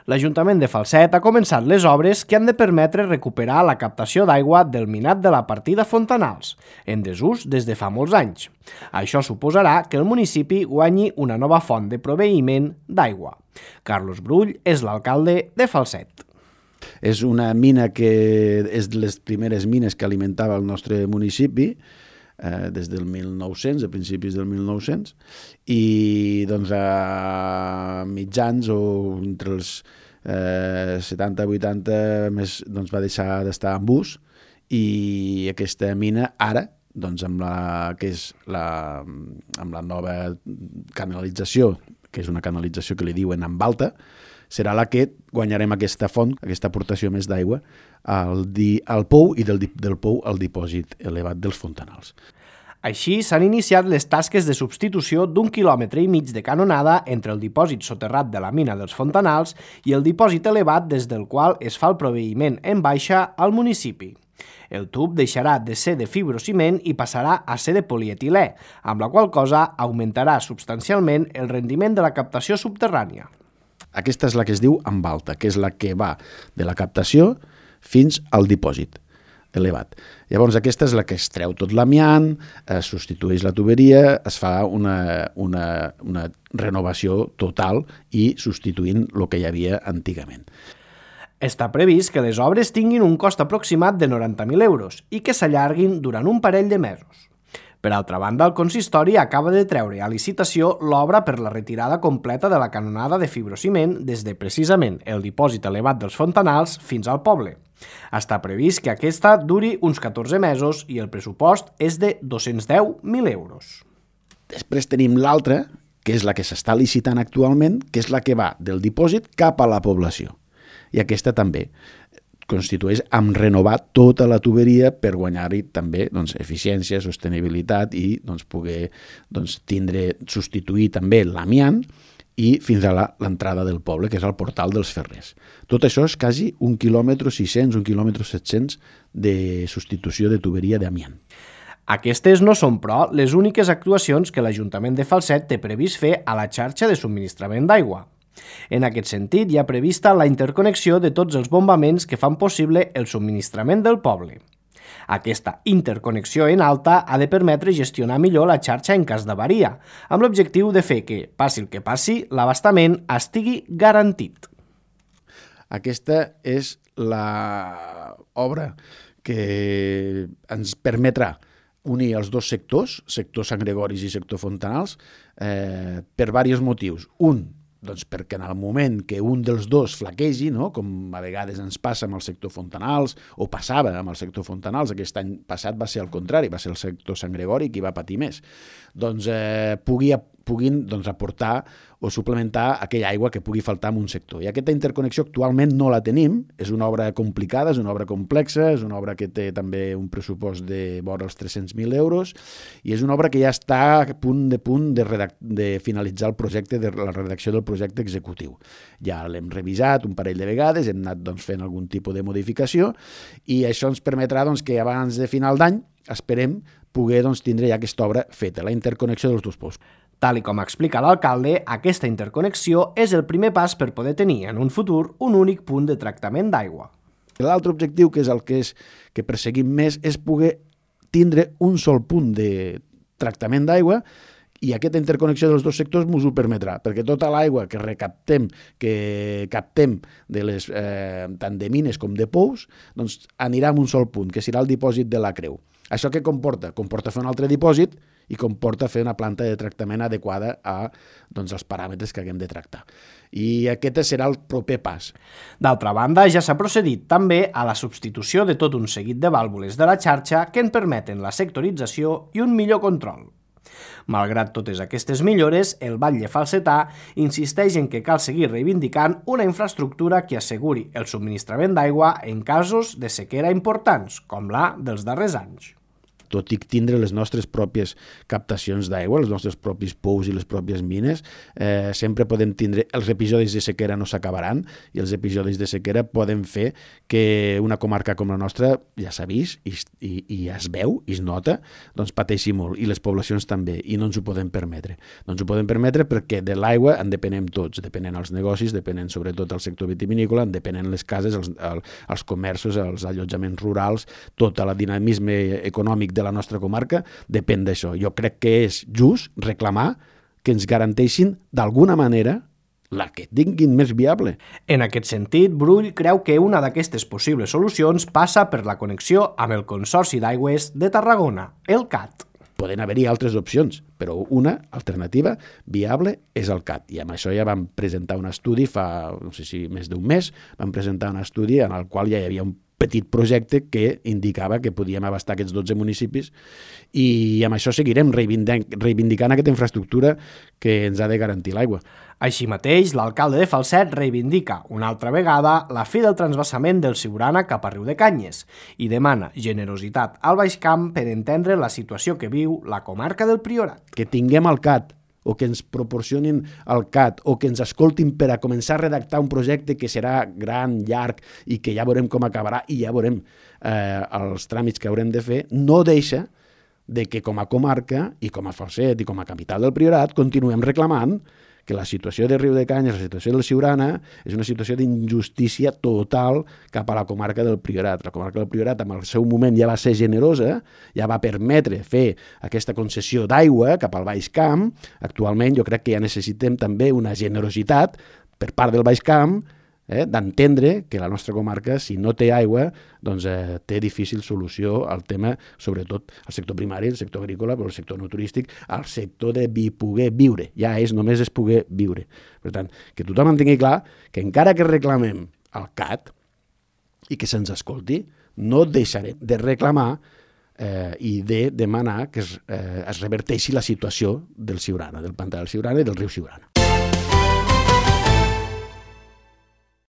L'Ajuntament de Falset ha començat les obres que han de permetre recuperar la captació d'aigua del minat de la partida Fontanals, en desús des de fa molts anys. Això suposarà que el municipi guanyi una nova font de proveïment d'aigua. Carlos Brull és l'alcalde de Falset. És una mina que és de les primeres mines que alimentava el nostre municipi, des del 1900, a principis del 1900, i doncs a mitjans o entre els 70-80 més doncs, va deixar d'estar en ús, i aquesta mina ara, doncs, amb la nova canalització, que és una canalització que li diuen amb alta, serà la que guanyarem aquesta font, aquesta aportació més d'aigua al pou i del pou al dipòsit elevat dels fontanals. Així s'han iniciat les tasques de substitució d'1,5 quilòmetres de canonada entre el dipòsit soterrat de la mina dels fontanals i el dipòsit elevat des del qual es fa el proveïment en baixa al municipi. El tub deixarà de ser de fibrociment i passarà a ser de polietilè, amb la qual cosa augmentarà substancialment el rendiment de la captació subterrània. Aquesta és la que es diu amb alta, que és la que va de la captació fins al dipòsit elevat. Llavors aquesta és la que es treu tot l'amiant, es substitueix la tuberia, es fa una renovació total i substituint el que hi havia antigament. Està previst que les obres tinguin un cost aproximat de 90.000 euros i que s'allarguin durant un parell de mesos. Per altra banda, el consistori acaba de treure a licitació l'obra per la retirada completa de la canonada de fibrociment des de precisament el dipòsit elevat dels fontanals fins al poble. Està previst que aquesta duri uns 14 mesos i el pressupost és de 210.000 euros. Després tenim l'altra, que és la que s'està licitant actualment, que és la que va del dipòsit cap a la població. I aquesta també constitueix amb renovar tota la tuberia per guanyar-hi també eficiència, sostenibilitat i poder substituir també l'amiant i fins a l'entrada del poble, que és el portal dels Ferrers. Tot això és quasi 1,6 quilòmetres, 1,7 quilòmetres de substitució de tuberia d'amiant. Aquestes no són, però, les úniques actuacions que l'Ajuntament de Falset té previst fer a la xarxa de subministrament d'aigua. En aquest sentit, hi ha prevista la interconnexió de tots els bombaments que fan possible el subministrament del poble. Aquesta interconnexió en alta ha de permetre gestionar millor la xarxa en cas d'avaria, amb l'objectiu de fer que, passi el que passi, l'abastament estigui garantit. Aquesta és l'obra que ens permetrà unir els dos sectors, sector Sant Gregoris i sector Fontanals, per diversos motius. Un, perquè en el moment que un dels dos flaquegi, com a vegades ens passa amb el sector Fontanals, o passava amb el sector Fontanals, aquest any passat va ser el contrari, va ser el sector Sant Gregori qui va patir més, puguin aportar o suplementar aquella aigua que pugui faltar en un sector. I aquesta interconnexió actualment no la tenim, és una obra complicada, és una obra complexa, és una obra que té també un pressupost de vora els 300.000 euros i és una obra que ja està a punt de finalitzar el projecte, de la redacció del projecte executiu. Ja l'hem revisat un parell de vegades, hem anat fent algun tipus de modificació i això ens permetrà que abans de final d'any esperem poder tindre ja aquesta obra feta, la interconnexió dels dos pous. Tal com explica l'alcalde, aquesta interconnexió és el primer pas per poder tenir en un futur un únic punt de tractament d'aigua. L'altre objectiu, que és el que perseguim més, és poder tindre un sol punt de tractament d'aigua i aquesta interconnexió dels dos sectors ens ho permetrà, perquè tota l'aigua que recaptem, que captem tant de mines com de pous, anirà a un sol punt, que serà el dipòsit de la Creu. Això què comporta? Comporta fer un altre dipòsit i comporta fer una planta de tractament adequada als paràmetres que haguem de tractar. I aquest serà el proper pas. D'altra banda, ja s'ha procedit també a la substitució de tot un seguit de vàlvules de la xarxa que en permeten la sectorització i un millor control. Malgrat totes aquestes millores, el batlle falsetà insisteix en que cal seguir reivindicant una infraestructura que asseguri el subministrament d'aigua en casos de sequera importants, com la dels darrers anys. tot i tindre les nostres pròpies captacions d'aigua, els nostres propis pous i les pròpies mines, sempre podem tindre... Els episodis de sequera no s'acabaran i els episodis de sequera poden fer que una comarca com la nostra, ja s'ha vist i es veu i es nota, doncs pateixi molt, i les poblacions també, i no ens ho podem permetre. No ens ho podem permetre perquè de l'aigua en depenem tots, depenen els negocis, depenen sobretot el sector vitivinícola, en depenen les cases, els comerços, els allotjaments rurals, tot el dinamisme econòmic de la nostra comarca depèn d'això. Jo crec que és just reclamar que ens garanteixin d'alguna manera la que tinguin més viable. En aquest sentit, Brull creu que una d'aquestes possibles solucions passa per la connexió amb el Consorci d'Aigües de Tarragona, el CAT. Poden haver-hi altres opcions, però una alternativa viable és el CAT. I amb això ja vam presentar un estudi fa, no sé si més d'un mes, vam presentar un estudi en el qual ja hi havia un petit projecte que indicava que podíem abastar aquests 12 municipis i amb això seguirem reivindicant aquesta infraestructura que ens ha de garantir l'aigua. Així mateix, l'alcalde de Falset reivindica una altra vegada la fi del transvasament del Siurana cap a Riudecanyes i demana generositat al Baix Camp per entendre la situació que viu la comarca del Priorat. Que tinguem el CAT o que ens proporcionin el CAT o que ens escoltin per a començar a redactar un projecte que serà gran, llarg i que ja veurem com acabarà i ja veurem els tràmits que haurem de fer, no deixa de que com a comarca i com a Falset i com a capital del Priorat continuem reclamant que la situació de Riudecanyes, la situació del Siurana, és una situació d'injustícia total cap a la comarca del Priorat. La comarca del Priorat, en el seu moment, ja va ser generosa, ja va permetre fer aquesta concessió d'aigua cap al Baix Camp. Actualment jo crec que ja necessitem també una generositat per part del Baix Camp, d'entendre que la nostra comarca, si no té aigua, doncs té difícil solució al tema, sobretot al sector primari, el sector agrícola, però el sector no turístic, al sector de poder viure. Ja només és poder viure. Per tant, que tothom en tingui clar que encara que reclamem el CAT i que se'ns escolti, no deixarem de reclamar i de demanar que es reverteixi la situació del Siurana, del pantà del Siurana i del riu Siurana.